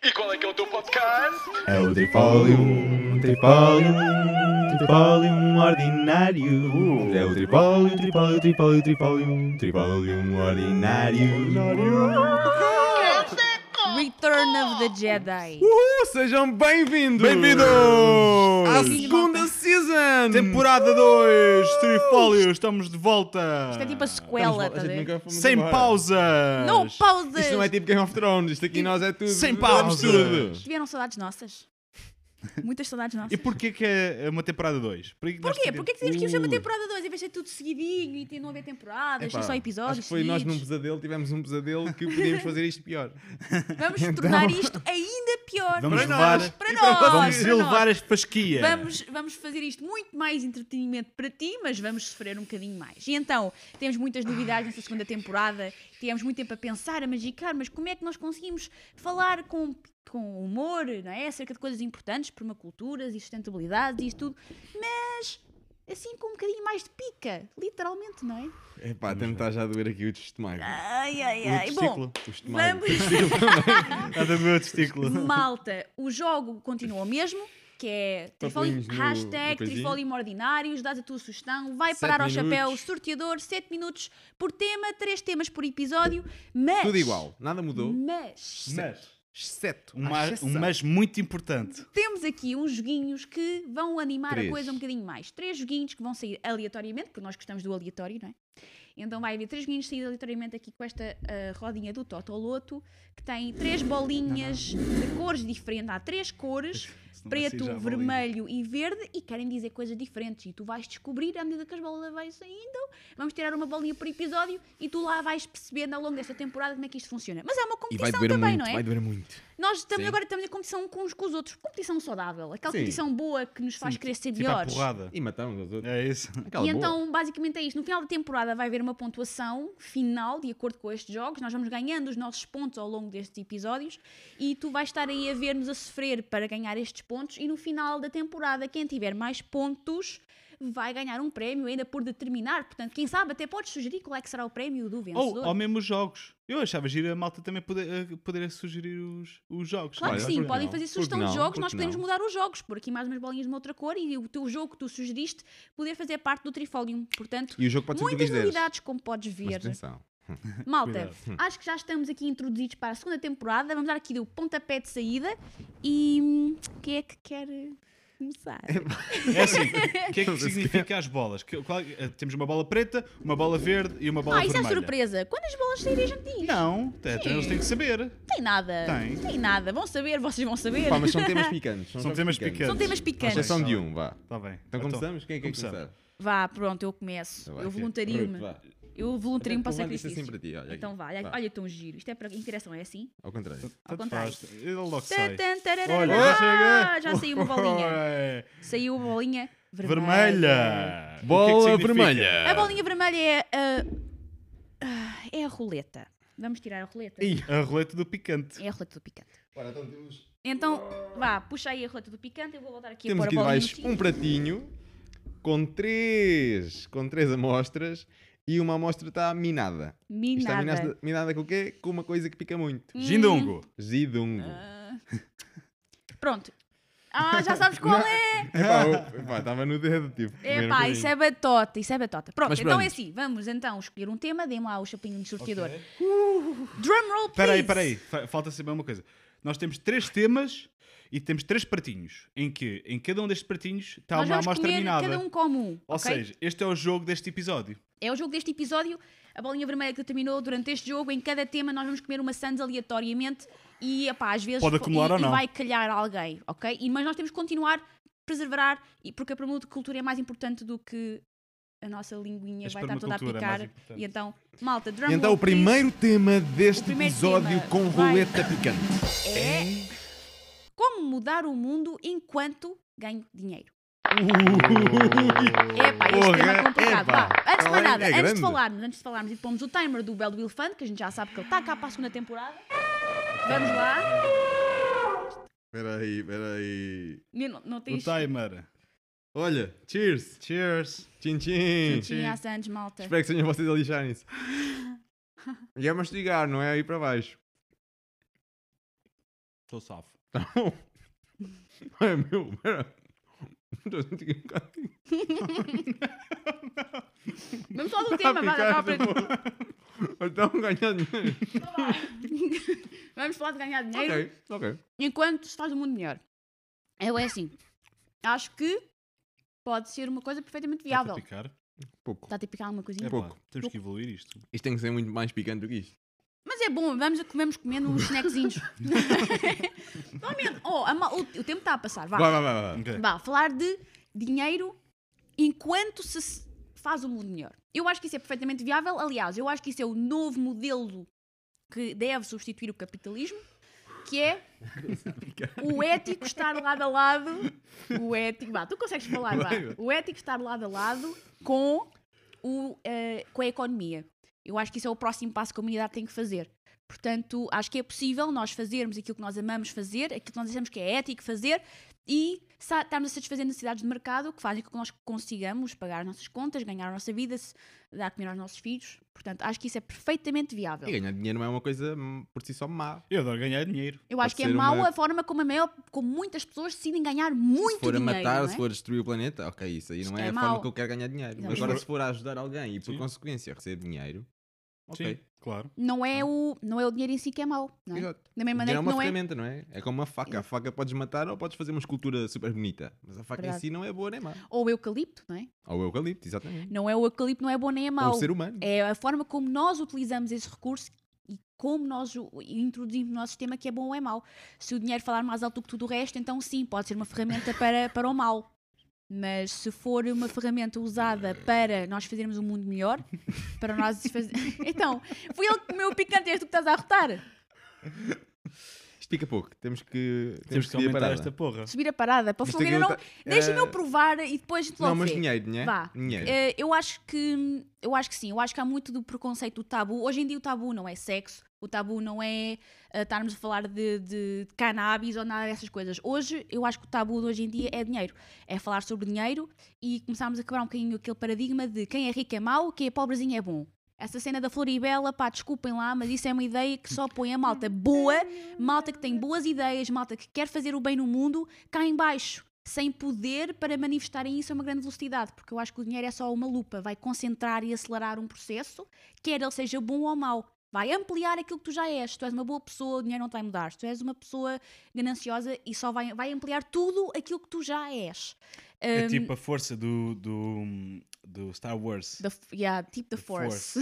E qual é que é o teu podcast? É o Tripólium, Tripólium, Tripólium ordinário. É o Tripólium, Tripólium, Tripólium, Tripólium, Tripólium ordinário. Return of the Jedi. Sejam bem-vindos! Bem-vindos! À segunda season! Temporada 2, Trifólio, estamos de volta! Isto é tipo a sequela, tá a ver? Sem pausas! Não pausas! Isto não é tipo Game of Thrones, isto aqui nós é tudo. Sem vamos pausas. tudo. Tiveram saudades nossas? Muitas saudades nossas. E porquê que é uma temporada 2? Porquê? Porquê que temos que ir uma temporada 2 em vez de ser tudo seguidinho e não haver temporadas, ser só episódios Acho que foi nós num seguidos? pesadelo, tivemos um pesadelo que podíamos fazer isto pior. Vamos tornar isto ainda pior. Vamos para levar- nós, para nós, Vamos para elevar nós. as fasquias! Vamos fazer isto muito mais entretenimento para ti, mas vamos sofrer um bocadinho mais. E então, temos muitas novidades nesta segunda temporada, tivemos muito tempo a pensar, a magicar, mas como é que nós conseguimos falar com humor, não é? Acerca de coisas importantes, permaculturas e sustentabilidade e isso tudo, mas assim com um bocadinho mais de pica, literalmente, não é? Epá, até me está já a doer aqui o testemagem. Ai. Bom, O testemagem. vamos... Nada do meu testículo. Malta, o jogo continua o mesmo, que é Papelinhos no hashtag coisinho. Trifólium Ordinários, dás a tua sugestão, vai 7 parar ao minutos. chapéu, sorteador, 7 minutos por tema, 3 temas por episódio, mas... Tudo igual, nada mudou. Mas Exceto Um mas muito importante. temos aqui uns joguinhos que vão animar a 3. coisa um bocadinho mais. 3 joguinhos que vão sair aleatoriamente, porque nós gostamos do aleatório, não é? Então vai haver 3 joguinhos saídos aleatoriamente aqui com esta rodinha do Totoloto, que tem 3 bolinhas de cores diferentes. Há 3 cores, Não vai sair preto, já a bolinha. vermelho e verde, e querem dizer coisas diferentes. E tu vais descobrir à medida que as bolas vão saindo. Vamos tirar uma bolinha por episódio e tu lá vais percebendo ao longo desta temporada como é que isto funciona. Mas é uma E vai competição doer também, muito, não é? vai doer muito. Nós Sim. agora estamos em competição com uns com os outros. Competição saudável. Aquela Sim. competição boa que nos faz querer ser Tipo a melhores. porrada. E matamos os outros. É isso. Aquela E boa. então, basicamente é isto. No final da temporada vai haver uma pontuação final, de acordo com estes jogos. Nós vamos ganhando os nossos pontos ao longo destes episódios e tu vais estar aí a ver-nos a sofrer para ganhar estes pontos. E no final da temporada, quem tiver mais pontos vai ganhar um prémio ainda por determinar. Portanto, quem sabe até podes sugerir qual é que será o prémio do vencedor. Ou mesmo os jogos. Eu achava giro a malta também poder sugerir os jogos. Claro que Olha, sim, por que podem não? fazer Por que sugestão de não? jogos, Por nós que podemos não? mudar os jogos, por aqui mais umas bolinhas de uma outra cor e o teu jogo que tu sugeriste poder fazer parte do Trifólium. Portanto, E o jogo pode ser o que tu muitas quiseres. novidades, como podes Mas ver. atenção. Malta, Cuidado. acho que já estamos aqui introduzidos para a segunda temporada. Vamos dar aqui o pontapé de saída e quem é que quer começar? É assim, o que é que significa as bolas? Temos uma bola preta, uma bola verde e uma bola Isso é vermelha. surpresa. Quando as bolas saírem, a gente diz. Não, eles têm que saber. Tem nada. Tem. Nada. Vão saber, vocês vão saber. Pá, mas são temas picantes. São temas picantes. São temas À picantes. exceção Tá de bem. um, vá. Está bem. Então começamos? Quem é que quer começamos. começar? Vá, pronto, eu começo. Então vai, Eu ok. voluntario-me. Ruth, vá. Eu voluntario-me para o Levanta isto sacrifício. assim para ti, olha Então aqui. vai, Vá. olha tão giro. Isto é para interação, é assim? Ao contrário. Ao Tanto contrário. faz. Ele logo sai. Tan, tarará. Olha, Ah, já chega. já saiu uma bolinha. Ué. Saiu uma bolinha vermelha. Vermelha. Bola O que é que significa? vermelha. A bolinha vermelha é a roleta. Vamos tirar a roleta. Ih. A roleta do picante. É a roleta do picante. Ora, então temos Então, vá, puxa aí a roleta do picante. Eu vou voltar aqui a temos pôr aqui a bolinha debaixo no um sítio. pratinho com três amostras e uma amostra está minada. Isto está Minada. minada com o quê? Com uma coisa que pica muito. Gindungo. Zidungo. Pronto. Já sabes qual é. Epá, estava no dedo, tipo. primeiro Epá, isso é batota, isso é batota. Pronto, Mas então pronto. é assim, vamos então escolher um tema, dê-me lá o chapinho de sorteador. Drumroll, please! Espera aí. Falta saber uma coisa. Nós temos 3 temas e temos 3 pratinhos. Em que em cada um destes pratinhos está Nós uma vamos amostra comer minada. cada um comum, Ou ok? seja, este é o jogo deste episódio. É o jogo deste episódio, a bolinha vermelha que determinou durante este jogo, em cada tema nós vamos comer uma sandes aleatoriamente e, epá, às vezes Pode acumular ou não. e vai calhar alguém, ok? Mas nós temos que continuar a preservar, porque a permacultura é mais importante do que a nossa linguinha A vai estar toda a espermacultura é mais picar. importante. E então, malta, drum Então roll, o primeiro tema deste O primeiro episódio tema com vai- roleta picante. please, é como mudar o mundo enquanto ganho dinheiro. Epá, este Porra, tema é complicado. epá. Vá, antes de mais É nada, antes grande. de falarmos e pomos o timer do Bell do Elefante, que a gente já sabe que ele está cá para a segunda temporada. Vamos lá. Espera aí. Não O tens timer. Olha, cheers. Cheers. Tchim, tchim. tinha a Santos, malta. Espero que sejam vocês a lixarem-se. E é mastigar, não é aí para baixo. Estou safo. É meu, pera. Estou a sentir um bocado. Vamos falar do tema, vai, acaba para... Então ganhar dinheiro. Vamos falar de ganhar dinheiro Ok. enquanto se faz o mundo melhor. Eu é assim, acho que pode ser uma coisa perfeitamente Está a viável. picar? Pouco. Está a picar alguma coisinha? É pouco. pá, temos que evoluir isto. Isto tem que ser muito mais picante do que isto. Mas é bom, vamos comendo uns snackzinhos. O tempo está a passar, vá. Vai. Ok. Vá, falar de dinheiro enquanto se faz o mundo melhor. Eu acho que isso é perfeitamente viável. Aliás, eu acho que isso é o novo modelo que deve substituir o capitalismo, que é o ético estar lado a lado. O ético, vá, tu consegues falar, vá. Vai. O ético estar lado a lado com a economia. Eu acho que isso é o próximo passo que a humanidade tem que fazer. Portanto, acho que é possível nós fazermos aquilo que nós amamos fazer, aquilo que nós achamos que é ético fazer e estarmos a satisfazer necessidades de mercado que fazem com que nós consigamos pagar as nossas contas, ganhar a nossa vida, dar comida aos nossos filhos. Portanto, acho que isso é perfeitamente viável. E ganhar dinheiro não é uma coisa por si só má. Eu adoro ganhar dinheiro. Eu acho Pode que é ser mau uma- a forma como muitas pessoas decidem ganhar muito Se for a dinheiro. matar, não é? se for a destruir o planeta, ok, isso aí Isto não é é a mau. forma que eu quero ganhar dinheiro. Exato. Agora, se for a ajudar alguém e por Sim. consequência receber dinheiro, ok. Sim, claro. Não é o dinheiro em si que é mau. Não é? Exato. Da mesma O dinheiro maneira é que uma não é. ferramenta, não é? É como uma faca. A faca podes matar ou podes fazer uma escultura super bonita. Mas a faca Verdade. em si não é boa nem má. Ou o eucalipto, não é? Ou o eucalipto, exatamente. Não é o eucalipto, não é bom nem é mau. Ou o ser humano. É a forma como nós utilizamos esse recurso e como nós o introduzimos no nosso sistema que é bom ou é mau. Se o dinheiro falar mais alto do que tudo o resto, então sim, pode ser uma ferramenta para o mal. Mas se for uma ferramenta usada para nós fazermos um mundo melhor, para nós fazer... Então, foi ele que comeu o picante, és tu que estás a arrotar. Isto pica pouco. Temos que Temos que subir a aumentar parada. esta porra. Subir a parada. Para o Isto fogueira aqui não... tá- Deixa-me eu eh, provar e depois te Não, logo mas vê. dinheiro, né? Vá. Dinheiro. Eu acho que sim, eu acho que há muito do preconceito do tabu. Hoje em dia o tabu não é sexo, o tabu não é estarmos a falar de cannabis ou nada dessas coisas. Hoje, eu acho que o tabu de hoje em dia é dinheiro. É falar sobre dinheiro e começarmos a quebrar um bocadinho aquele paradigma de quem é rico é mau, quem é pobrezinho é bom. Essa cena da Floribela, pá, desculpem lá, mas isso é uma ideia que só põe a malta boa, malta que tem boas ideias, malta que quer fazer o bem no mundo, cá em baixo, sem poder para manifestarem isso a uma grande velocidade, porque eu acho que o dinheiro é só uma lupa, vai concentrar e acelerar um processo, quer ele seja bom ou mau. Vai ampliar aquilo que tu já és. Se tu és uma boa pessoa, o dinheiro não te vai mudar. Se tu és uma pessoa gananciosa, e só vai ampliar tudo aquilo que tu já és. É tipo a força do Star Wars. Tipo the The Force.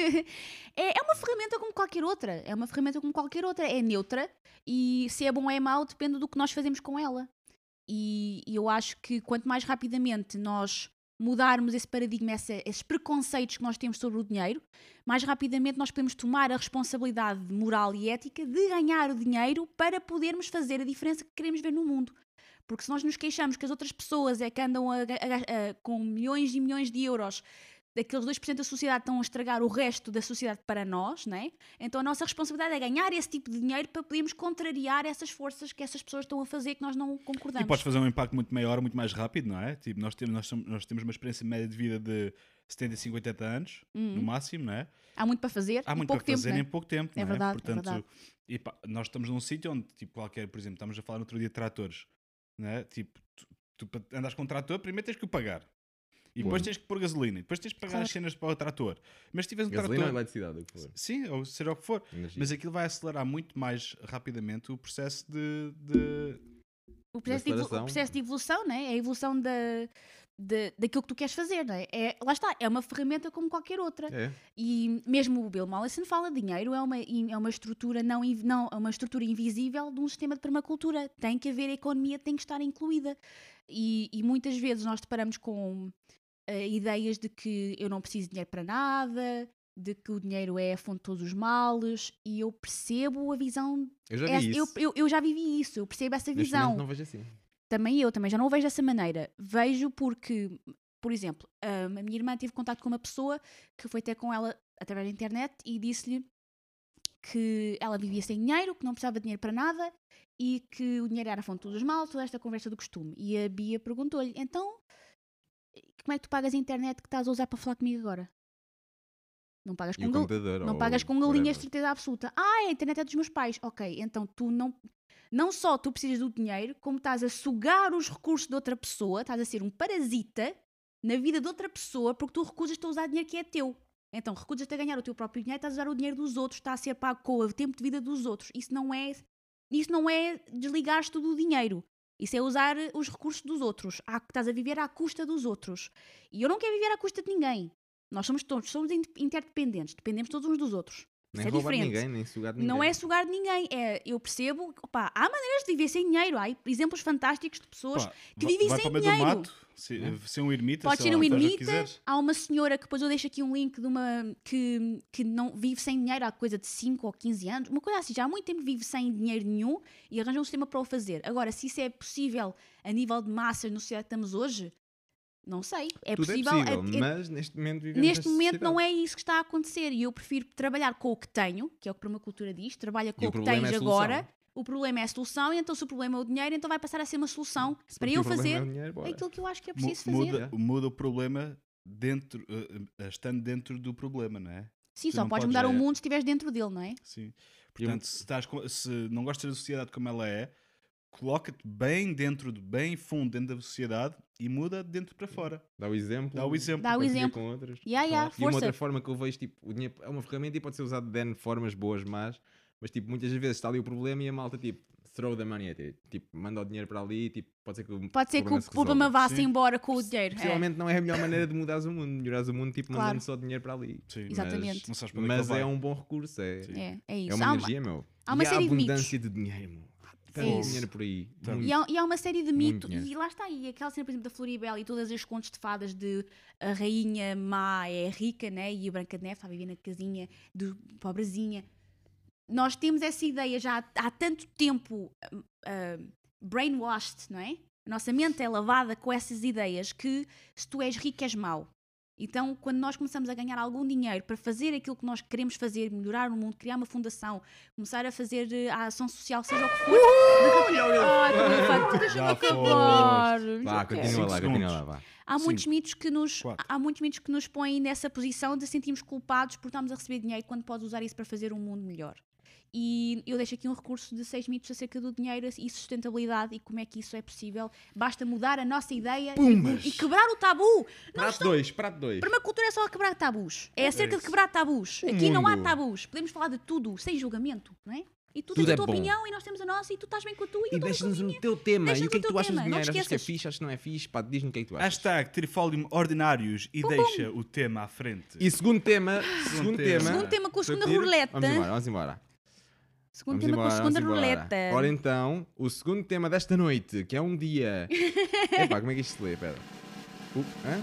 é uma ferramenta como qualquer outra. É uma ferramenta como qualquer outra. É neutra. E se é bom ou é mau, depende do que nós fazemos com ela. E eu acho que quanto mais rapidamente nós mudarmos esse paradigma, esses preconceitos que nós temos sobre o dinheiro, mais rapidamente nós podemos tomar a responsabilidade moral e ética de ganhar o dinheiro para podermos fazer a diferença que queremos ver no mundo. Porque se nós nos queixamos que as outras pessoas é que andam com milhões e milhões de euros, daqueles 2% da sociedade estão a estragar o resto da sociedade para nós, né? Então a nossa responsabilidade é ganhar esse tipo de dinheiro para podermos contrariar essas forças que essas pessoas estão a fazer que nós não E concordamos. podes fazer um impacto muito maior, muito mais rápido, não é? Tipo, nós temos uma experiência média de vida de 70, 50 anos, no máximo, não é? Há muito para fazer Há e muito pouco para tempo, fazer né? em pouco tempo, É não é? verdade, é Portanto, verdade. e pá, nós estamos num sítio onde, tipo, qualquer, por exemplo, estamos a falar no outro dia de tratores, não é? Tipo, tu para andares com um trator, primeiro tens que o pagar. E depois Bom. tens que pôr gasolina. E depois tens que pagar Claro. as cenas para o trator. Mas se tiveres um Gasolina ou trator... eletricidade, o que for. Sim, ou seja o que for. Energia. Mas aquilo vai acelerar muito mais rapidamente o processo de O processo de evolução, né? É a evolução daquilo que tu queres fazer, né? Lá está, é uma ferramenta como qualquer outra. É. E mesmo o Bill Mollison fala, dinheiro é uma estrutura é uma estrutura invisível de um sistema de permacultura. Tem que haver, a economia tem que estar incluída. E muitas vezes nós deparamos com ideias de que eu não preciso de dinheiro para nada, de que o dinheiro é a fonte de todos os males, e eu percebo a visão. Eu já vi isso. Eu já vivi isso, eu percebo essa Neste visão. momento não vejo assim. Também já não o vejo dessa maneira. Vejo porque, por exemplo, a minha irmã teve contato com uma pessoa que foi ter com ela através da internet e disse-lhe que ela vivia sem dinheiro, que não precisava de dinheiro para nada e que o dinheiro era a fonte de todos os males, toda esta conversa do costume. E a Bia perguntou-lhe, então, como é que tu pagas a internet que estás a usar para falar comigo agora? Não pagas E o com computador. Não ou pagas com galinhas de whatever. certeza absoluta. A internet é dos meus pais. Ok, então tu não só tu precisas do dinheiro, como estás a sugar os recursos de outra pessoa, estás a ser um parasita na vida de outra pessoa porque tu recusas-te a usar dinheiro que é teu. Então recusas-te a ganhar o teu próprio dinheiro, estás a usar o dinheiro dos outros, está a ser pago com o tempo de vida dos outros. Isso não é desligar-te do dinheiro. Isso é usar os recursos dos outros. Estás a viver à custa dos outros. E eu não quero viver à custa de ninguém. Nós somos interdependentes, dependemos todos uns dos outros. Nem Isso é roubar diferente. ninguém, nem sugar de ninguém. Não é sugar de ninguém. Eu percebo, opá, há maneiras de viver sem dinheiro. Há exemplos fantásticos de pessoas Pá, que vivem vai sem para o meio do dinheiro. mato, ser um ermita, Pode sei ser lá, um faz o que ermita. quiseres. Há uma senhora que depois eu deixo aqui um link de uma que não vive sem dinheiro há coisa de 5 ou 15 anos. Uma coisa assim, já há muito tempo vive sem dinheiro nenhum e arranja um sistema para o fazer. Agora, se isso é possível a nível de massas no sociedade que estamos hoje, não sei. É Tudo possível. é possível, mas neste momento vivemos Neste nesta momento não sociedade. é isso que está a acontecer e eu prefiro trabalhar com o que tenho, que é o que a permacultura diz, trabalha com E o o que problema tens é a solução. agora. O problema é a solução e então se o problema é o dinheiro, então vai passar a ser uma solução Se para para ti eu o problema fazer é o dinheiro, bora. aquilo que eu acho que é preciso fazer. Muda o problema estando dentro do problema, não é? Sim, Tu só não podes podes mudar o mundo se estiveres dentro dele, não é? Sim. Portanto, se não gostas da sociedade como ela é, coloca-te bem fundo dentro da sociedade e muda de dentro para fora. Dá o exemplo. Dá o exemplo. Dá o partilha exemplo. com outros. Yeah, Claro. E uma força. outra forma que eu vejo, tipo, o dinheiro é uma ferramenta e pode ser usado de N formas boas, más, mas tipo, muitas vezes está ali o problema e a malta, tipo, throw the money at it. Tipo, manda o dinheiro para ali, tipo, pode ser que o Pode ser que problema o se problema resolva. vá-se Sim. embora com o dinheiro. Possivelmente não é a melhor maneira de mudares o mundo, melhorares o mundo, tipo, Claro. mandando só dinheiro para ali. Sim. Exatamente. Não sabes para onde Mas ele é vai. um bom recurso, é É isso. uma energia, meu. há uma e há série de mitos. abundância de dinheiro, meu. Há tanto isso. dinheiro por aí. Tanto. Muito. E há uma série de Muito mitos, dinheiro. e lá está aí, aquela cena, por exemplo, da Floribela e todas as contos de fadas de a rainha má é rica, né? E a Branca de Neve está a viver na casinha do pobrezinha. Nós temos essa ideia já há tanto tempo brainwashed, não é? A nossa mente é lavada com essas ideias que se tu és rico és mau. Então, quando nós começamos a ganhar algum dinheiro para fazer aquilo que nós queremos fazer, melhorar o mundo, criar uma fundação, começar a fazer a ação social, seja o que for. Deixa-me Já acabar. Vá, Já quero. continua lá, 5 continua lá, segundos. vá. Há muitos Cinco, mitos que nos quatro. há muitos mitos que nos põem nessa posição de sentirmos culpados por estarmos a receber dinheiro quando podes usar isso para fazer um mundo melhor. E eu deixo aqui um recurso de 6 mitos acerca do dinheiro e sustentabilidade e como é que isso é possível. Basta mudar a nossa ideia e quebrar o tabu. Prato 2, prato 2. Permacultura é só quebrar tabus. É acerca de isso. quebrar tabus. O Aqui não há mundo. tabus. Podemos falar de tudo, sem julgamento, não é? E tu Tudo tens a é tua bom. opinião e nós temos a nossa e tu estás bem com a tua e eu E estou bem com a deixa-nos minha. o teu tema. E Deixa-nos o que é o que tu teu achas tema, de não dinheiro? te Achas que é esqueças. fixe? Achas que não é fixe? Pá, diz-me o que é que tu achas. Hashtag Trifolium Ordinários e deixa o tema à frente. E segundo tema. Segundo tema. Segundo tema com a segunda Repetir? roleta. Vamos embora, vamos embora. Segundo Vamos tema com a embora, segunda vamos embora. roleta. Ora então, o segundo tema desta noite, que é um dia. Epá, como é que isto se lê? Espera. Hã?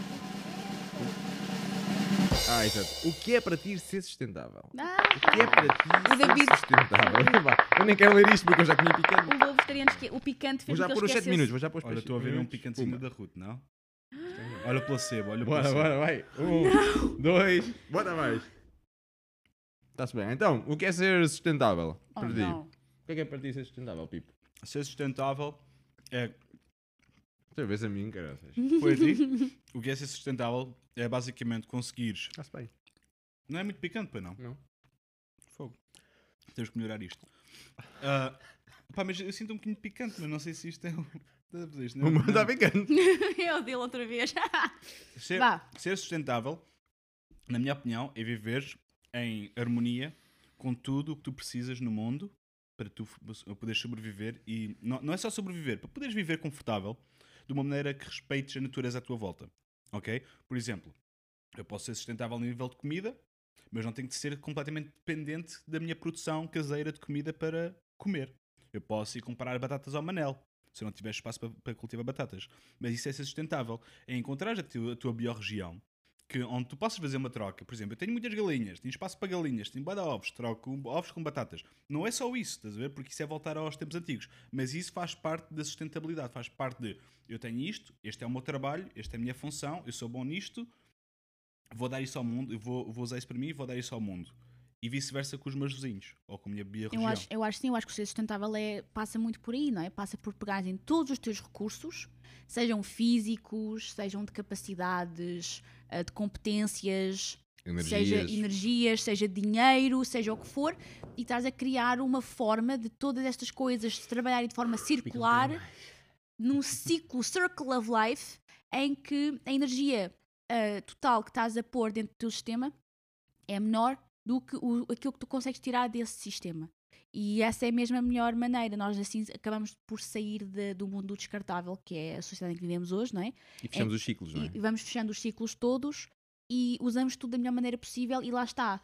Exato. O que é para ti ser sustentável? O que é para ti O David- ser sustentável? Epá, eu nem quero ler isto porque eu já comi picante. O lobo vegetariano, o picante Vou fez já com que pôr ele os 7 esquecesse. minutos, vou já pôr os Olha, 7 estou a ver um minutos. picantezinho Pumba. da Ruth, não? Olha o placebo, olha o Bora, placebo. bora, vai. 1, 2, bora mais. Está-se bem. Então, o que é ser sustentável? Oh, Para ti? não. O que é para ti ser sustentável, Pipo? Ser sustentável é. Outra vez a mim, caraças. Foi a ti? O que é ser sustentável é basicamente conseguires. Está-se bem. Não é muito picante, pois não? Não. Fogo. Temos que melhorar isto. Pá, mas eu sinto um bocadinho de picante, mas não sei se isto é. Isto O meu está picante. Eu dele outra vez. Ser, Vá. ser sustentável, na minha opinião, é viver em harmonia com tudo o que tu precisas no mundo para tu poderes sobreviver. E não é só sobreviver, para poderes viver confortável de uma maneira que respeites a natureza à tua volta. Ok? Por exemplo, eu posso ser sustentável no nível de comida, mas não tenho de ser completamente dependente da minha produção caseira de comida para comer. Eu posso ir comprar batatas ao Manel, se eu não tiver espaço para cultivar batatas. Mas isso é ser sustentável. É encontrar a tua biorregião, onde tu possas fazer uma troca. Por exemplo, eu tenho muitas galinhas, tenho espaço para galinhas, tenho bué de ovos, troco ovos com batatas. Não é só isso, estás a ver? Porque isso é voltar aos tempos antigos. Mas isso faz parte da sustentabilidade, faz parte de eu tenho isto, este é o meu trabalho, esta é a minha função, eu sou bom nisto, vou dar isso ao mundo, eu vou usar isso para mim e vou dar isso ao mundo. E vice-versa com os meus vizinhos, ou com a minha biorregião. Eu acho sim, eu acho que o ser sustentável passa muito por aí, não é? Passa por pegar em todos os teus recursos, sejam físicos, sejam de capacidades, de competências, seja energias, seja dinheiro, seja o que for, e estás a criar uma forma de todas estas coisas se trabalharem de forma circular, num ciclo, circle of life, em que a energia total que estás a pôr dentro do teu sistema é menor do que aquilo que tu consegues tirar desse sistema. E essa é mesmo a melhor maneira. Nós assim acabamos por sair do mundo descartável, que é a sociedade em que vivemos hoje, não é? E fechamos os ciclos, não é? E vamos fechando os ciclos todos e usamos tudo da melhor maneira possível, e lá está.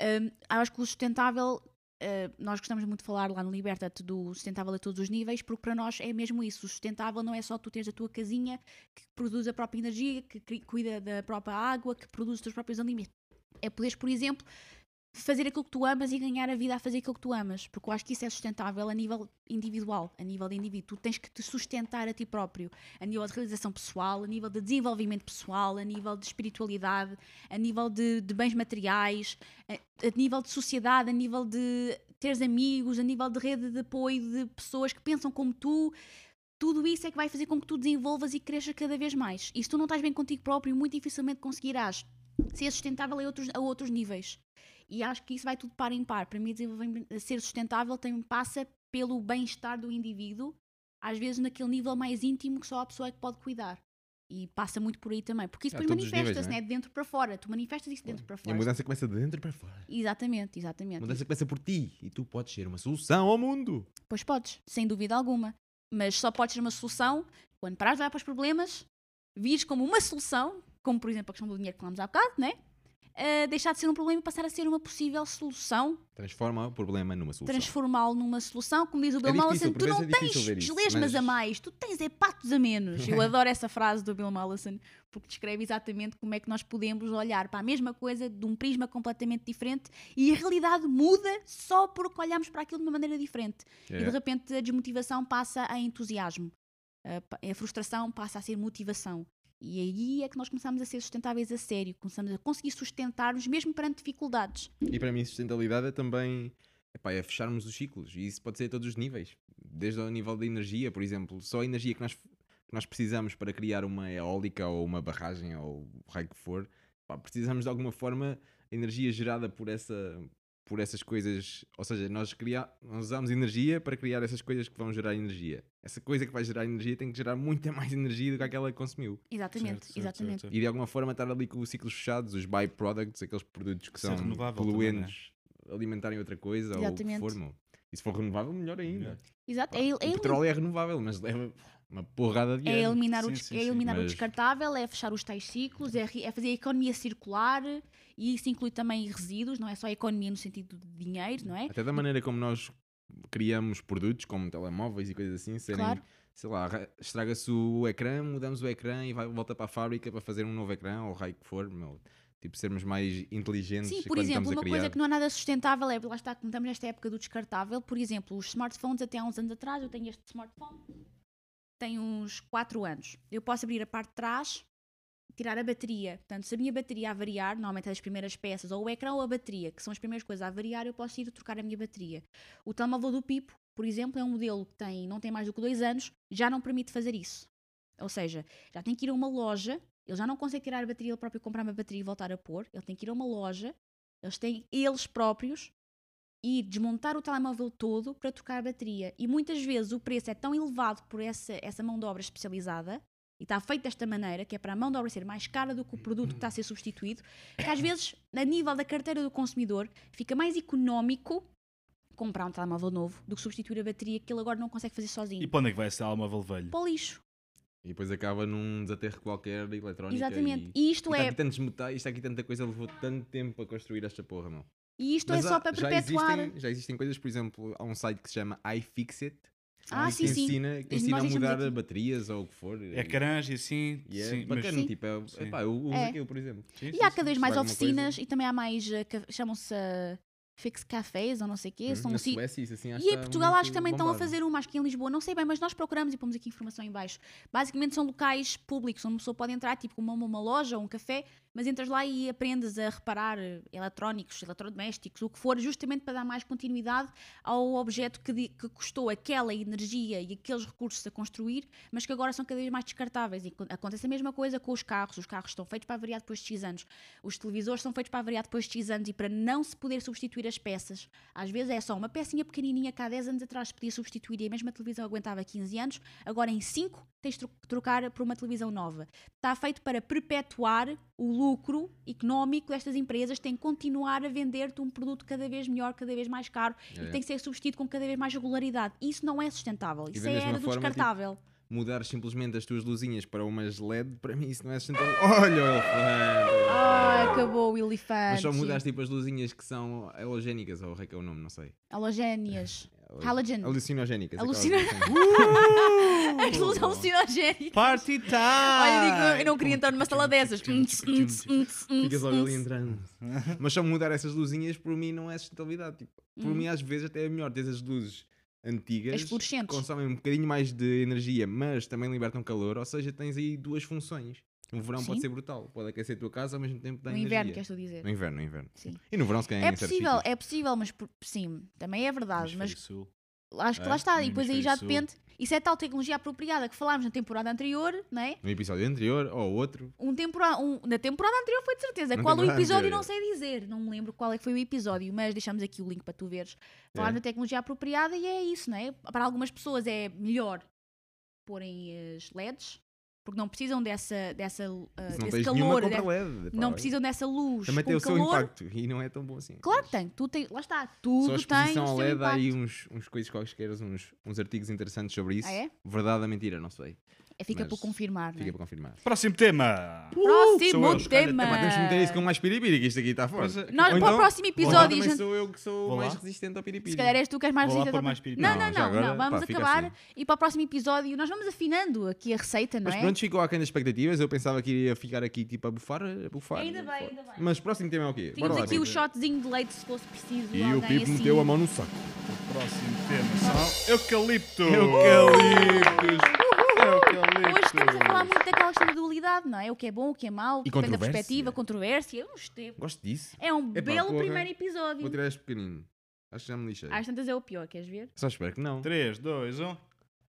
Acho que o sustentável, nós gostamos muito de falar lá no Liberta-te do sustentável a todos os níveis, porque para nós é mesmo isso. O sustentável não é só tu teres a tua casinha que produz a própria energia, que cuida da própria água, que produz os teus próprios alimentos. É poderes, por exemplo, fazer aquilo que tu amas e ganhar a vida a fazer aquilo que tu amas, porque eu acho que isso é sustentável a nível individual, a nível de indivíduo. Tu tens que te sustentar a ti próprio, a nível de realização pessoal, a nível de desenvolvimento pessoal, a nível de espiritualidade, a nível de bens materiais, a nível de sociedade, a nível de teres amigos, a nível de rede de apoio de pessoas que pensam como tu. Tudo isso é que vai fazer com que tu desenvolvas e cresças cada vez mais. E se tu não estás bem contigo próprio, muito dificilmente conseguirás ser sustentável a outros níveis. E acho que isso vai tudo par em par. Para mim, ser sustentável também passa pelo bem-estar do indivíduo, às vezes naquele nível mais íntimo que só a pessoa é que pode cuidar. E passa muito por aí também. Porque isso depois manifesta-se, né? De dentro para fora. Tu manifestas isso de dentro para fora. E a mudança começa de dentro para fora. Exatamente. A mudança começa por ti. E tu podes ser uma solução ao mundo. Pois podes, sem dúvida alguma. Mas só podes ser uma solução quando parares de olhar para os problemas, vires como uma solução, como por exemplo a questão do dinheiro que falámos há bocado, né? Deixar de ser um problema e passar a ser uma possível solução. Transforma o problema numa solução. Transformá-lo numa solução, como diz o Bill Mollison, tu não tens lesmas a mais, tu tens patos a menos. Eu adoro essa frase do Bill Mollison, porque descreve exatamente como é que nós podemos olhar para a mesma coisa de um prisma completamente diferente e a realidade muda só porque olhamos para aquilo de uma maneira diferente. E de repente a desmotivação passa a entusiasmo. A frustração passa a ser motivação. E aí é que nós começamos a ser sustentáveis a sério, começamos a conseguir sustentar-nos mesmo perante dificuldades. E para mim sustentabilidade é também é fecharmos os ciclos, e isso pode ser a todos os níveis, desde o nível da energia, por exemplo, só a energia que nós precisamos para criar uma eólica ou uma barragem ou o raio que for, precisamos de alguma forma energia gerada por essas coisas, ou seja, nós usamos energia para criar essas coisas que vão gerar energia. Essa coisa que vai gerar energia tem que gerar muita mais energia do que aquela que consumiu. Exatamente, exatamente. E de alguma forma estar ali com os ciclos fechados, os byproducts, aqueles produtos que são poluentes, alimentarem outra coisa ou o que for. E se for renovável, melhor ainda. Exato. O petróleo é renovável, mas leva uma porrada de anos. Eliminar o descartável, é fechar os tais ciclos, é fazer a economia circular, e isso inclui também resíduos, não é só a economia no sentido de dinheiro, não é? Até da maneira como nós criamos produtos, como telemóveis e coisas assim, serem, sei lá, estraga-se o ecrã, mudamos o ecrã e volta para a fábrica para fazer um novo ecrã, ou o raio que for, tipo, sermos mais inteligentes. Sim, por exemplo, uma coisa que não é nada sustentável é, lá está, como estamos nesta época do descartável, por exemplo, os smartphones, até há uns anos atrás, eu tenho este smartphone, tem uns 4 anos. Eu posso abrir a parte de trás, tirar a bateria. Portanto, se a minha bateria avariar, normalmente é as primeiras peças, ou o ecrã ou a bateria, que são as primeiras coisas a avariar, eu posso ir trocar a minha bateria. O telemóvel do Pipo, por exemplo, é um modelo que não tem mais do que 2 anos, já não permite fazer isso. Ou seja, já tem que ir a uma loja, ele já não consegue tirar a bateria, ele próprio comprar uma bateria e voltar a pôr, ele tem que ir a uma loja, eles próprios, ir desmontar o telemóvel todo para trocar a bateria. E muitas vezes o preço é tão elevado por essa mão de obra especializada, e está feito desta maneira, que é para a mão de obra ser mais cara do que o produto que está a ser substituído, que às vezes, a nível da carteira do consumidor, fica mais económico comprar um telemóvel novo do que substituir a bateria que ele agora não consegue fazer sozinho. E para onde é que vai esse telemóvel velho? Para o lixo. E depois acaba num desaterro qualquer de eletrónica. Exatamente. E isto é... Isto aqui tanta coisa, levou tanto tempo a construir esta porra, meu. E isto é só para perpetuar... Já existem coisas, por exemplo, há um site que se chama iFixit, sim, que ensina a mudar baterias ou o que for. Ecrãs e assim. E é bacana, tipo, eu uso aquilo, por exemplo. E há cada vez mais oficinas e também há mais, chamam-se Fix Cafés ou não sei o quê. Na Suécia, isso assim, e em Portugal acho que também estão a fazer uma, acho que em Lisboa, não sei bem, mas nós procuramos e pomos aqui informação em baixo. Basicamente são locais públicos onde uma pessoa pode entrar, tipo uma loja ou um café, mas entras lá e aprendes a reparar eletrónicos, eletrodomésticos, o que for, justamente para dar mais continuidade ao objeto que custou aquela energia e aqueles recursos a construir, mas que agora são cada vez mais descartáveis. E acontece a mesma coisa com os carros estão feitos para variar depois de X anos, os televisores são feitos para variar depois de X anos, e para não se poder substituir as peças, às vezes é só uma pecinha pequenininha que há 10 anos atrás se podia substituir e a mesma televisão aguentava 15 anos, agora em 5 tens de trocar por uma televisão nova. Está feito para perpetuar o lucro económico destas empresas, tem que continuar a vender-te um produto cada vez melhor, cada vez mais caro, e tem que ser substituído com cada vez mais regularidade. Isso não é sustentável, E isso da é a mesma era do forma, descartável. Mudar simplesmente as tuas luzinhas para umas LED, para mim isso não é sustentável. Olha o elefante! Acabou o elefante. Mas só mudares tipo as luzinhas que são halogénicas, ou é o nome, não sei. Halogénias. Halogen. Alucinogénicas. Alucina- As luzes alucinogénicas. Party time! Olha, digo, eu não queria entrar numa sala dessas. Ficas logo ali entrando. Mas só mudar essas luzinhas, por mim, não é sustentabilidade. Tipo, por mim, às vezes, até é melhor ter as luzes antigas, As que fluorescentes. consomem um bocadinho mais de energia, mas também libertam calor. Ou seja, tens aí duas funções. No verão Sim. pode ser brutal. Pode aquecer a tua casa ao mesmo tempo que dá No energia. inverno, queres tu dizer? No inverno. Sim. E no verão, se calhar, em certos sítios. É possível, mas sim, também é verdade. Mas Hemisfério Sul. acho que É, lá está. no E depois aí já Hemisfério Sul. depende. Isso é tal tecnologia apropriada que falámos na temporada anterior, não é? No episódio anterior, ou outro. Na temporada anterior foi de certeza. Na Qual o temporada episódio anterior, não sei dizer. Não me lembro qual é que foi o episódio, mas deixamos aqui o link para tu veres. Falar da tecnologia apropriada e é isso, não é? Para algumas pessoas é melhor porem as LEDs, porque não precisam Se não desse tens nenhuma, calor, compra LED. não precisam dessa luz. Também com tem o seu calor. impacto e não é tão bom assim. Claro que tem. Lá está. Só a Tudo tem o exposição ao seu LED há impacto. aí uns coisas quaisquer, uns artigos interessantes sobre isso. Ah, é? Verdade ou mentira, não sei. Fica Mas por confirmar, não é? Fica para confirmar. Próximo tema! Próximo Sou eu, tema. Epá, temos que meter isso com mais piripiri, que isto aqui está Pois forte. é. Nós, Ou para o então- próximo ou então episódio, também gente, sou eu que sou Vou mais lá. resistente ao piripiri. se calhar és tu que és mais Vou lá resistente pôr ao- mais piripiri. Não, Não, não, já não, agora, não. Vamos pá, fica acabar assim. e para o próximo episódio nós vamos afinando aqui a receita, não Mas é? pronto, ficou aquém das expectativas. Eu pensava que iria ficar aqui tipo a bufar. Ainda bem, ainda bem. Mas o próximo tema é o quê? Tínhamos Bora lá, aqui o Pipo. shotzinho de leite se fosse preciso. E o alguém Pipo assim. meteu a mão no saco. Próximo tema são eucalipto! Eucaliptos! Hoje estamos a falar muito daquela questão da dualidade, não é? O que é bom, o que é mau, E depende da controvérsia. perspectiva, controvérsia. Gosto disso. É um Epá, belo porra. primeiro episódio. Vou tirar este pequenino. Acho que já me lixei. Às tantas é o pior, queres ver? Só espero que não. 3, 2, 1.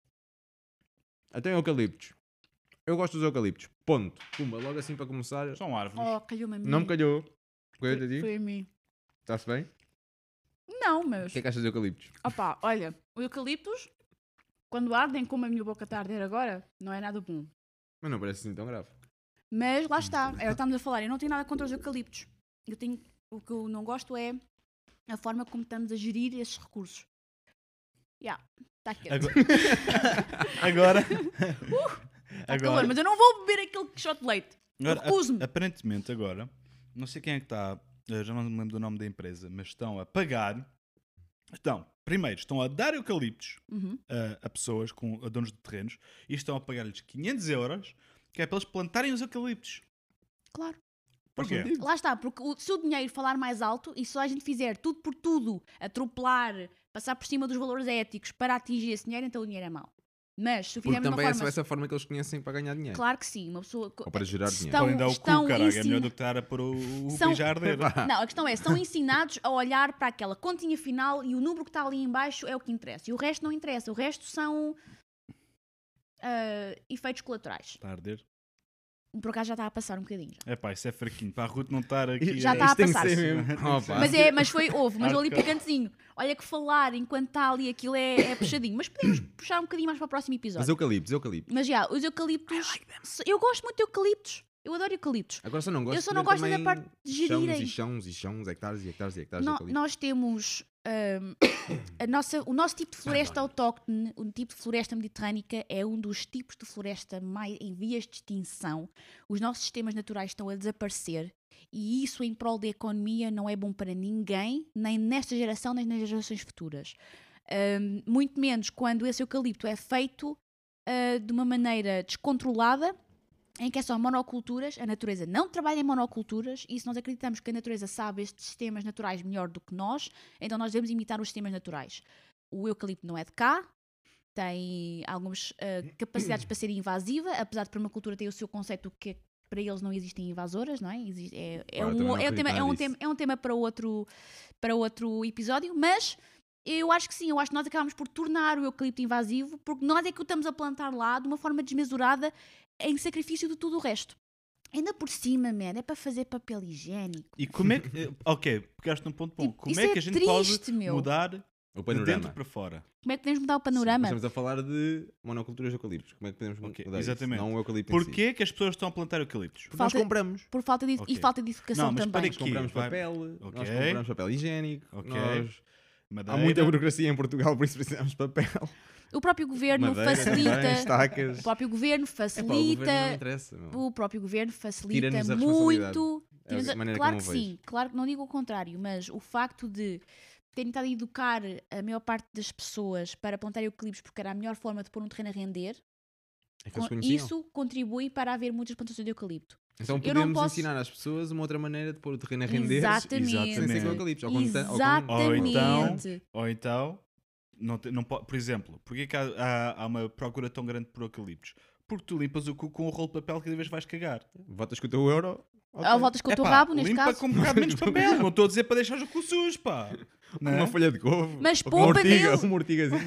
Até eucaliptos. Eu gosto dos eucaliptos. Ponto. Pumba, logo assim para começar. São árvores. Oh, calhou-me a mim. Não me calhou. Coisa a ti? Foi a mim. Está-se bem? Não, O mas... que é que achas de eucaliptos? Opá, olha, o eucaliptos, quando ardem como a minha boca está a arder agora, não é nada bom. Mas não parece assim tão grave. Mas lá está, é o que estamos a falar, eu não tenho nada contra os eucaliptos. O que eu não gosto é a forma como estamos a gerir esses recursos. Já, está aqui. Agora. Está calor, mas eu não vou beber aquele shot de leite. Agora, Recuso-me. aparentemente agora, não sei quem é que está, já não me lembro do nome da empresa, mas estão a pagar, primeiro, estão a dar eucaliptos Uhum. a pessoas, a donos de terrenos, e estão a pagar-lhes 500 euros, que é para eles plantarem os eucaliptos. Claro. Porquê? Lá está, porque se o dinheiro falar mais alto e se a gente fizer tudo por tudo, atropelar, passar por cima dos valores éticos para atingir esse dinheiro, então o dinheiro é mau. Mas se o Porque fizermos de uma também é só forma... essa forma que eles conhecem para ganhar dinheiro. Claro que sim, uma pessoa... Ou para gerar dinheiro. estão, Podem dar o estão cu, caralho, é melhor ensin- do que estar a pôr o São- peixe a arder. Não, a questão é, são ensinados a olhar para aquela continha final e o número que está ali em baixo é o que interessa. E o resto não interessa. O resto são efeitos colaterais. Está a arder? Por acaso já está a passar um bocadinho. Já. É pá, isso é fraquinho. Para a Ruth não estar aqui. Já está a Isto tem que passar-se. ser mesmo. Opa. Mas foi ovo, mas ali Hardcore. picantezinho. Olha que falar enquanto está ali aquilo é puxadinho. Mas podemos puxar um bocadinho mais para o próximo Mas episódio. eucaliptos. Mas já, os eucaliptos... Eu gosto muito de eucaliptos. Eu adoro eucaliptos. Agora só não gosto Eu só de não ver gosto da também parte de gerirem. chãos, hectares e hectares de eucaliptos. Nós temos o nosso tipo de floresta autóctone, o tipo de floresta mediterrânica é um dos tipos de floresta mais em vias de extinção. Os nossos sistemas naturais estão a desaparecer e isso em prol da economia não é bom para ninguém, nem nesta geração, nem nas gerações futuras. Muito menos quando esse eucalipto é feito de uma maneira descontrolada, em que é só monoculturas. A natureza não trabalha em monoculturas e se nós acreditamos que a natureza sabe estes sistemas naturais melhor do que nós, então nós devemos imitar os sistemas naturais. O eucalipto não é de cá, tem algumas capacidades para ser invasiva, apesar de permacultura ter o seu conceito do que para eles não existem invasoras, não é? Claro, também não acredito nada É um tema para outro episódio, mas eu acho que sim, eu acho que nós acabamos por tornar o eucalipto invasivo, porque nós é que o estamos a plantar lá de uma forma desmesurada em sacrifício de tudo o resto. Ainda por cima, man, é para fazer papel higiênico. E como é que. Ok, pegaste num ponto bom. Tipo, Como isso é que é a gente triste, pode meu. mudar O de panorama. dentro para fora? Como é que podemos mudar o Nós panorama? estamos a falar de monoculturas de eucaliptos. Como é que podemos Ok, mudar exatamente. isso? Não o eucalipto em si. Porquê que as pessoas estão a plantar eucaliptos? Porque nós Falta- compramos. Por falta de, Ok. e falta de educação Não, mas também. para Nós aqui, compramos vai- papel, Ok. nós compramos papel higiênico, Ok. nós... Madeira. Há muita burocracia em Portugal, por isso precisamos de papel. O próprio governo Madeira facilita. também, estacas. O próprio governo Epá, o facilita. governo não interessa, meu. O próprio governo facilita Tira-nos a responsabilidade. muito. É a maneira Claro como que eu vejo. sim, claro que não digo o contrário, mas o facto de terem estado a educar a maior parte das pessoas para plantar eucaliptos porque era a melhor forma de pôr um terreno a render, É que eles conheciam. isso contribui para haver muitas plantações de eucalipto. Então eu não podemos posso- ensinar às pessoas uma outra maneira de pôr o terreno a render Exatamente. sem ser com Exatamente. eucaliptos. Exatamente. Ou então, não pode, por exemplo, porquê que há uma procura tão grande por eucaliptos? Porque tu limpas o cu com um rolo de papel que cada vez vais cagar. Votas com o teu euro. ok. Ou voltas com o teu Epá, rabo, neste limpa caso. com um bocado menos papel. Não estou a dizer para deixar o cu sujo, pá. Não é? Uma folha de couve. Mas uma poupa ortiga, nele. uma ortigazinha.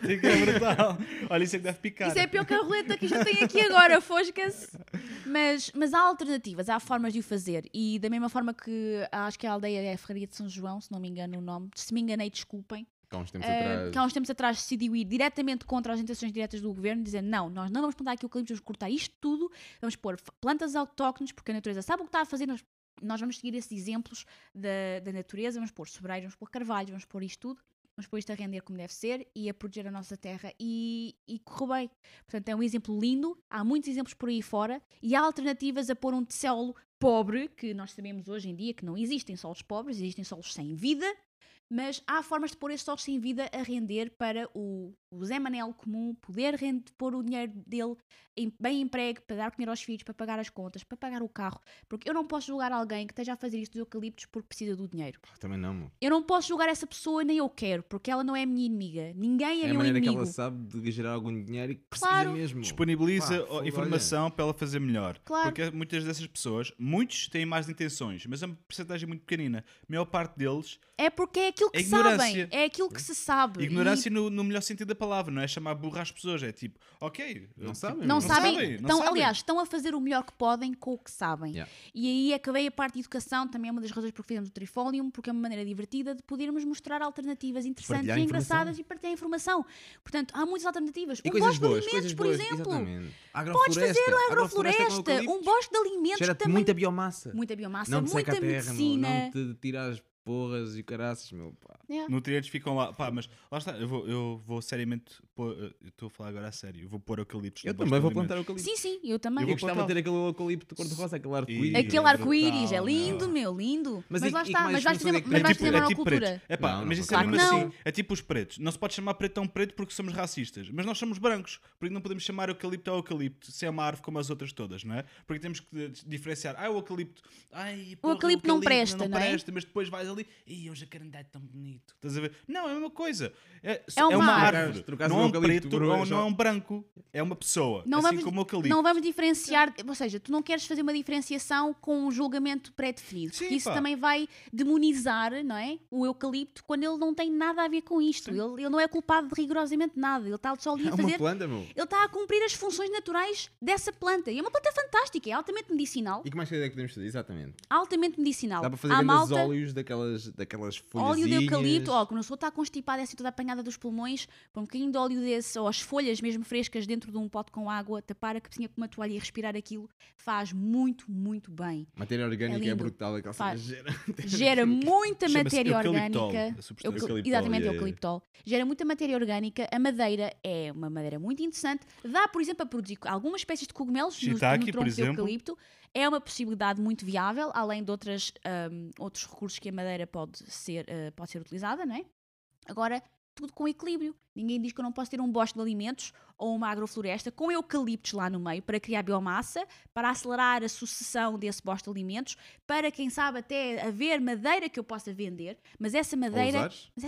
É brutal. Olha, isso é que deve picar. Isso é pior que a roleta que a gente tem aqui agora, fosca-se. Mas há alternativas, há formas de o fazer. E da mesma forma que acho que a aldeia é a Ferraria de São João, se não me engano o nome. Se me enganei, desculpem. Há uns tempos Que atrás. há uns tempos atrás decidiu ir diretamente contra as intenções diretas do governo, dizendo não, nós não vamos plantar aqui eucaliptos, vamos cortar isto tudo, vamos pôr plantas autóctones, porque a natureza sabe o que está a fazer, nós vamos seguir esses exemplos da natureza, vamos pôr sobreiros, vamos pôr carvalhos, vamos pôr isto tudo, vamos pôr isto a render como deve ser e a proteger a nossa terra e correu bem. Portanto, é um exemplo lindo, há muitos exemplos por aí fora e há alternativas a pôr um solo pobre, que nós sabemos hoje em dia que não existem solos pobres, existem solos sem vida, mas há formas de pôr esses solos sem vida a render para o Zé Manel comum poder pôr o dinheiro dele bem emprego, para dar comida aos filhos, para pagar as contas, para pagar o carro. Porque eu não posso julgar alguém que esteja a fazer isto dos eucaliptos porque precisa do dinheiro. Pá, também não, meu. Eu não posso julgar essa pessoa, nem eu quero, porque ela não é minha inimiga. Ninguém é É a meu maneira que inimigo. ela sabe de gerar algum dinheiro e que precisa Claro. mesmo. Disponibiliza Pá, fogo, informação para ela fazer melhor. Claro. Porque muitas dessas pessoas, muitos têm más intenções, mas é uma porcentagem muito pequenina. A maior parte deles, É porque é aquilo que É ignorância. sabem. É aquilo que se sabe. ignorância no melhor sentido da palavra, não é chamar burra às pessoas, é tipo, ok. Não tipo, sabem, Não Não sabem, não estão, sabem. aliás, estão a fazer o melhor que podem com o que sabem. Yeah. E aí acabei a parte de educação, também é uma das razões por que fizemos o Trifolium, porque é uma maneira divertida de podermos mostrar alternativas interessantes Partilhar e informação. engraçadas e partilhar informação. Portanto, há muitas alternativas. E Um coisas bosque de boas, alimentos, coisas por boas, exemplo. exatamente. Podes fazer Agrofloresta agrofloresta, com eucaliptos. um bosque de alimentos Gera-te também. muita biomassa. Muita biomassa, Não te seca muita a terra, meu. medicina. Não te tira as porras e o caraças, meu. Pá. Yeah. Nutrientes ficam lá. Pá, mas lá está, eu vou seriamente pôr, eu estou a falar agora a sério, eu vou pôr eucaliptos. Eu no bosque também de vou alimentos. plantar eucalipto. Sim, sim, eu também. Eu vou gostava de plantar. ter aquele eucalipto de cor-de-rosa, aquele arco-íris. E- Aquele É arco-íris é brutal, lindo, não. meu, lindo. Mas Mas, e- lá e que está, mais mas vais funções fazer, é que mas tem? vais Tipo- fazer é monocultura. preto. É pá, Não, mas não isso claro é que mesmo não. assim. É tipo os pretos. Não se pode chamar preto a um preto porque somos racistas. Mas nós somos brancos. Porque não podemos chamar eucalipto ao eucalipto se é uma árvore como as outras todas, não é? Porque temos que diferenciar. O eucalipto. Ai, porra, eucalipto não presta, não é? presta, mas depois vais ali. Ih, é um jacarandá tão bonito. Estás a ver? Não, é a mesma coisa. É uma uma árvore. árvore. Trocaste Não é o um eucalipto preto por ou hoje, não é ó. um branco. É uma pessoa. Não assim vamos, como o eucalipto. não vamos diferenciar, ou seja, tu não queres fazer uma diferenciação com um julgamento pré-definido, porque Sim, isso pá. também vai demonizar, não é? O eucalipto quando ele não tem nada a ver com isto. Ele não é culpado de rigorosamente nada. Ele está só ali É a uma fazer. planta, meu. Ele está a cumprir as funções naturais dessa planta. E é uma planta fantástica, é altamente medicinal. E que mais coisa é que podemos fazer? Exatamente. Altamente medicinal. Dá para fazer Há grandes malta, óleos daquelas folhas. óleo de eucalipto, ó, quando a pessoa está constipada, é assim toda apanhada dos pulmões, põe um bocadinho de óleo desse, ou as folhas mesmo frescas dentro de um pote com água, tapar a cabecinha com uma toalha e respirar aquilo, faz muito, muito bem. Matéria orgânica é, lindo. brutal. Aquela Faz. cena. Gera muita Chama-se matéria eucaliptol, orgânica. a substância. Eucaliptol, Exatamente, yeah, yeah. eucaliptol. Gera muita matéria orgânica. A madeira é uma madeira muito interessante. Dá, por exemplo, a produzir algumas espécies de cogumelos no Shiitake, por tronco de exemplo. eucalipto. É uma possibilidade muito viável, além de outros recursos que a madeira pode ser utilizada, não é? Agora, tudo com equilíbrio. Ninguém diz que eu não posso ter um bosque de alimentos ou uma agrofloresta com eucaliptos lá no meio para criar biomassa, para acelerar a sucessão desse bosque de alimentos, para, quem sabe, até haver madeira que eu possa vender, mas essa madeira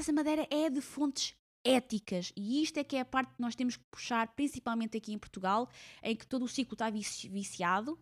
é de fontes éticas, e isto é que é a parte que nós temos que puxar, principalmente aqui em Portugal, em que todo o ciclo está viciado.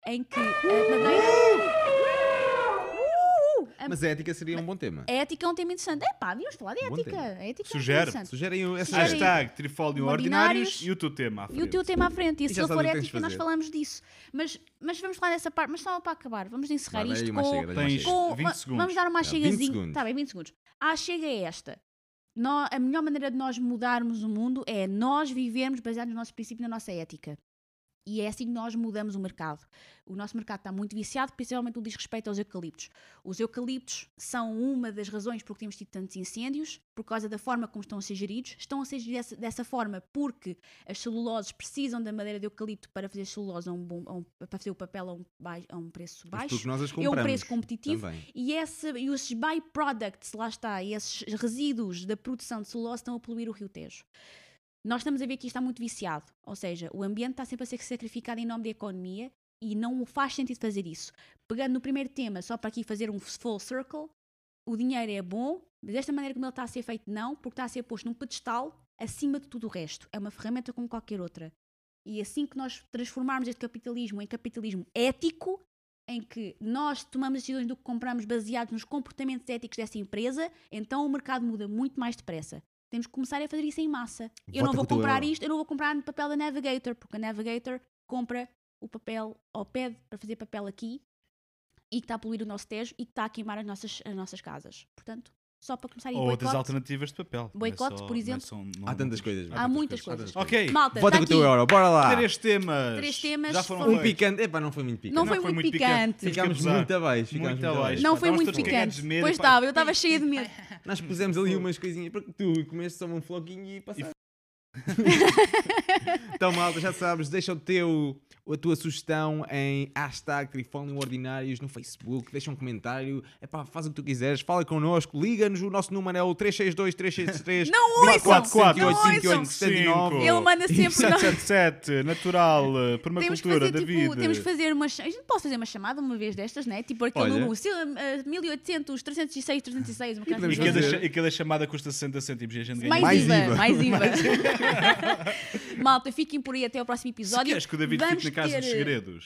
em que a madeira... Mas a ética seria um bom tema. A ética é um tema interessante. Devíamos falar de Bom ética. tema. A ética Sugerem. é interessante. Sugerem essa Sugerem. Hashtag Trifólio Ordinários. Ordinários e o teu tema à frente. E o teu tema à frente. E se já ele sabes for o que tens de ética, nós fazer. falamos disso. Mas vamos falar dessa parte. Mas só para acabar. Vamos encerrar Vai, isto dá-lhe uma com... chega, dá-lhe uma Tens chega. 20 segundos. Vamos dar uma 20 chegazinha. segundos. Está bem, 20 segundos. A chega é esta. A melhor maneira de nós mudarmos o mundo é nós vivermos baseados no nosso princípio e na nossa ética. E é assim que nós mudamos o mercado. O nosso mercado está muito viciado, principalmente no que diz respeito aos eucaliptos. Os eucaliptos são uma das razões por que temos tido tantos incêndios, por causa da forma como estão a ser geridos. Estão a ser geridos dessa forma porque as celuloses precisam da madeira de eucalipto para fazer celulose para fazer o papel a um preço Mas baixo. porque nós as É compramos. um preço competitivo. Também. E esses byproducts, lá está, esses resíduos da produção de celulose estão a poluir o Rio Tejo. Nós estamos a ver que isto está muito viciado, ou seja, o ambiente está sempre a ser sacrificado em nome da economia e não faz sentido fazer isso. Pegando no primeiro tema, só para aqui fazer um full circle, o dinheiro é bom, mas desta maneira como ele está a ser feito não, porque está a ser posto num pedestal acima de tudo o resto. É uma ferramenta como qualquer outra. E assim que nós transformarmos este capitalismo em capitalismo ético, em que nós tomamos as decisões do que compramos baseados nos comportamentos éticos dessa empresa, então o mercado muda muito mais depressa. Temos que começar a fazer isso em massa. Eu não Vota vou com o teu comprar euro. isto, eu não vou comprar no papel da Navigator, porque a Navigator compra o papel, ou pede para fazer papel aqui, e que está a poluir o nosso Tejo e que está a queimar as nossas casas. Portanto, só para começar aí, Ou outras boicote. alternativas de papel. Boicote, Não é só- por exemplo. não é só- não Há há tantas coisas. Há muitas coisas. Ok, Malta, Vota está com o teu aqui. euro, bora lá. 3 temas. 3 temas Já foram foram- Um feitos. picante. Epá, não foi muito picante. Não foi muito picante. Tive que Ficámos abusar. muito abaixo. ficámos Muito abaixo. Não foi Estávamos muito todos cagados picante. de medo, Pois pá. estava, eu estava cheia de medo. Nós pusemos ali umas coisinhas para que tu comeste só um floquinho e passaste. Então, malta, já sabes, deixa a tua sugestão em hashtag #TrifólioOrdinários no Facebook, deixa um comentário, epá, faz o que tu quiseres, fala connosco, liga-nos, o nosso número é o 362-363. Não ouçam! 24 Não 58 ouçam! 79. Ele manda sempre... 777, natural, Temos que permacultura, fazer, David. tipo, temos que fazer uma... A gente pode fazer uma chamada uma vez destas, né? Tipo aquele Olha. número, 1800, 306, 306, uma coisa podemos assim. fazer. E cada chamada custa 60 cêntimos e a gente ganha. Mais Mais IVA, IVA. mais IVA. Malta, fiquem por aí até ao próximo Se episódio. queres que o David Vamos fique na casa ter- dos segredos.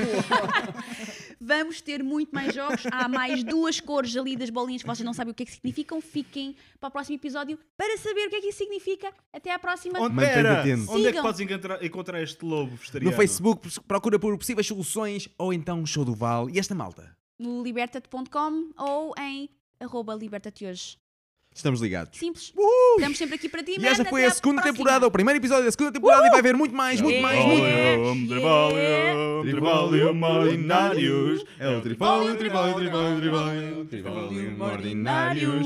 Vamos ter muito mais jogos. Há mais 2 cores ali das bolinhas que vocês não sabem o que é que significam. Fiquem para o próximo episódio para saber o que é que isso significa. Até à próxima. Onde, Mantém-te pera, atento. onde é que Sigam. podes encontrar este lobo vegetariano? No Facebook procura por Possíveis Soluções ou então Show do Val. E esta malta? No libertate.com ou em @libertatehoje. Estamos ligados. Simples. Estamos sempre aqui para ti. E esta man. foi Até a à segunda próxima. temporada, o primeiro episódio da segunda temporada e vai haver muito mais, muito mais, muito mais. Tribólium ordinários. É o Trifólio, Trifólio, Trifólio, Trifólio, Trifólio Ordinários.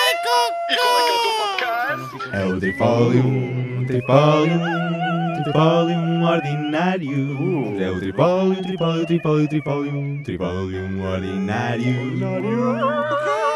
É o Trifólio, Trifólio, Trifólio Ordinário. É o Trifólio, Trifólio, Trifólio, Trifólio, Trifólio Ordinário.